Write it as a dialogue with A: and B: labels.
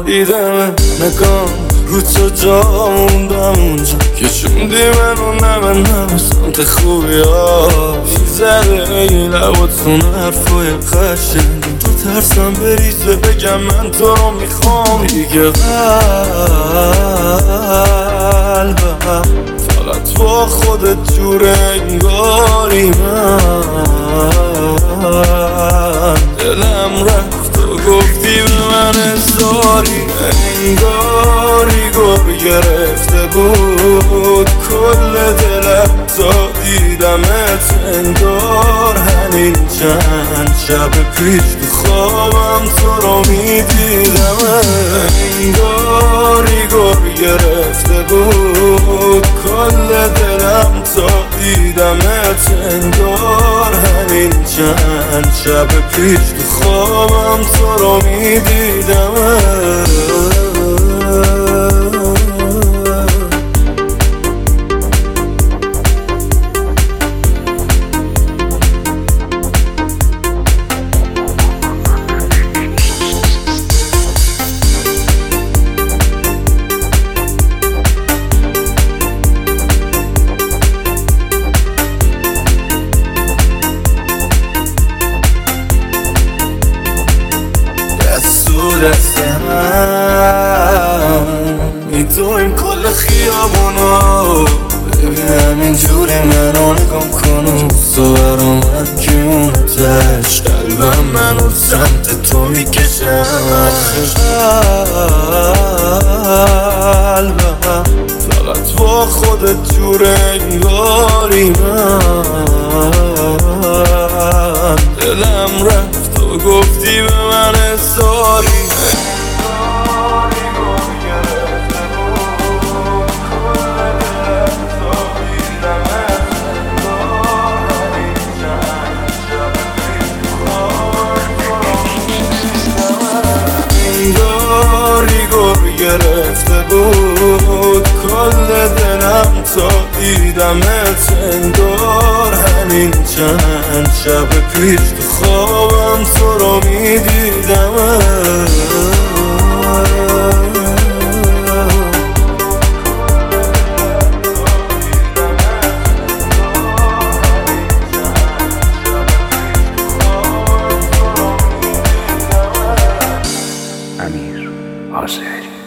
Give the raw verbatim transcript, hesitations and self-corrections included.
A: دیدم نگام رو تو جا موندم اونجا که چوندی منو نبندم سمت خوبی ها میزده این لباتون حرفای قشنگ تو ترسم بریزه بگم من تو رو میخوام دیگه قلبم فقط با خودت جوره انگاری من دلم رفت و گفتی به من ازاری انگاری گر گرفته بود کل دلم تا دیدمت انگار همین چند شب پیش تو خوابم تو رو میدیدم انگاری گر گرفته بود کل دلم تا دیدمت انگار همین چند شب پیش تو خوابم تو رو میدیدم دست هم میدویم کل خیابونو ببین همینجوری منو نگم کنو تو برامد کیونتش قلبم منو سمت تو میکشم قلبم فقط با خودت جور انگاری من دلم رفت و گفتی به من ازاری گرفته بود کل دلم تا دیدمت انگار همین چند شب پیش تو خوابم تو رو میدیدم
B: امیر حاضری